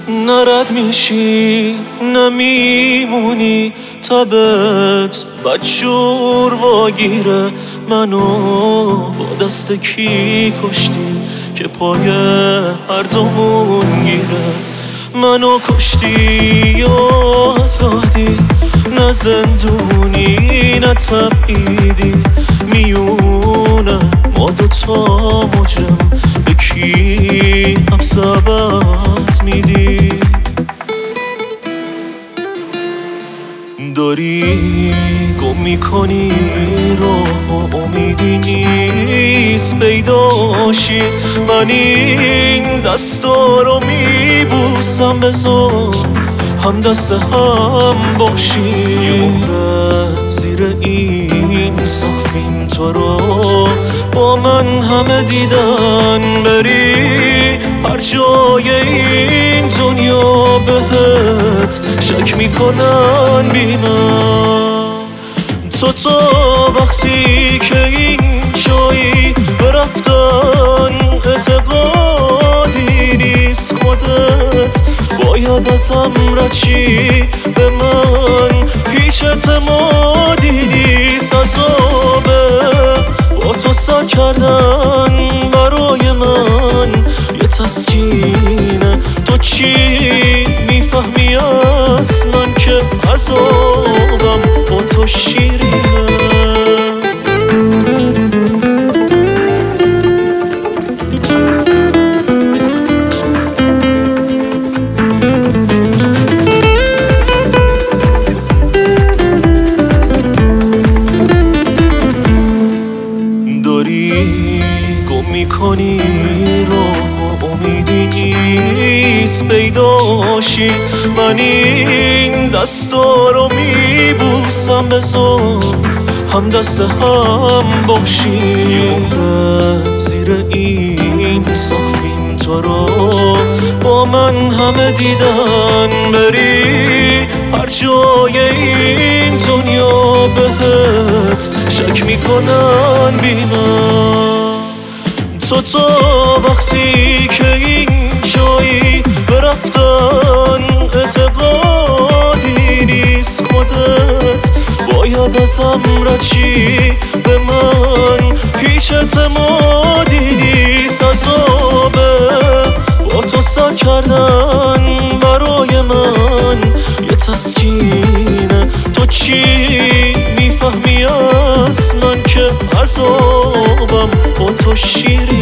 نرد میشی نمیمونی، تبت بدشور واگیره. منو با دست کی کشتی که پای هر دومون گیره؟ منو کشتی و آزادی، نه زندونی نه تبعیدی. میونه ما دوتا مجرم، به کی هم ثبت میدی؟ داری گم میکنی راه و امیدی نیست پیداشی. من این دستا رو میبوسم، بذار هم دست هم باشی. زیر این سقفیم تو رو با من همه دیدن، بری هر جای این دنیا بهت شک میکنن بی من. تو تا وقتی که این جایی به رفتن اعتقادی نیست، خودت باید ازم رچی. به من هیچ اعتمادی نیست، عذابه با تو سر کردن برای من یه تسکینه. تو چی میفهمی از من که عذابم با تو شیرینه؟ گم میکنی راه و امیدی نیست پیداشی. من این دستا رو میبوسم، بذار هم دست هم باشی. زیر این سقفیم تو رو با من همه دیدن، بری هر جای این دنیا بهت شک میکنن بی من. تو تا وقتی که این جایی به رفتن اعتقادی نیست، خودت باید ازم رچی. به من هیچ اعتمادی نیست، عذابه با تو سر کردن برای من یه تسکینه. تو چی میفهمی از من که عذابم با تو شیرینه؟